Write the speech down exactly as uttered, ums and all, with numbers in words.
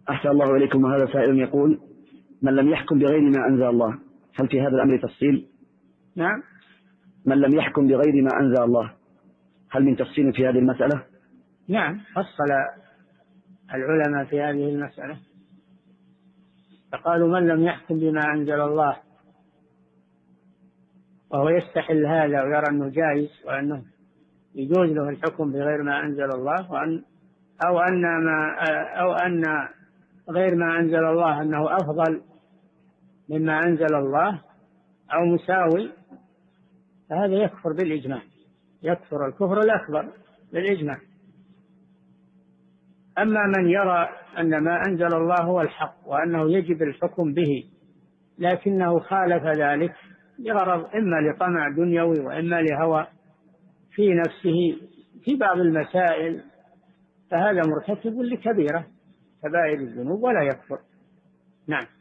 أحسن الله إليكم. وهذا سائل يقول: من لم يحكم بغير ما أنزل الله، هل في هذا الأمر تفصيل؟ نعم. من لم يحكم بغير ما أنزل الله، هل من تفصيل في هذه المسألة؟ نعم، فصل العلماء في هذه المسألة، فقالوا من لم يحكم بما أنزل الله وهو يستحل هذا ويرى أنه جائز وأنه يجوز له الحكم بغير ما أنزل الله، وأن أو أن ما أو أن غير ما أنزل الله أنه أفضل مما أنزل الله أو مساوي، فهذا يكفر بالإجماع، يكفر الكفر الأكبر بالإجماع. أما من يرى أن ما أنزل الله هو الحق وأنه يجب الحكم به لكنه خالف ذلك لغرض إما لطمع دنيوي وإما لهوى في نفسه في بعض المسائل، فهذا مرتكب لكبيرة كبائر الذنوب ولا يكفر. نعم.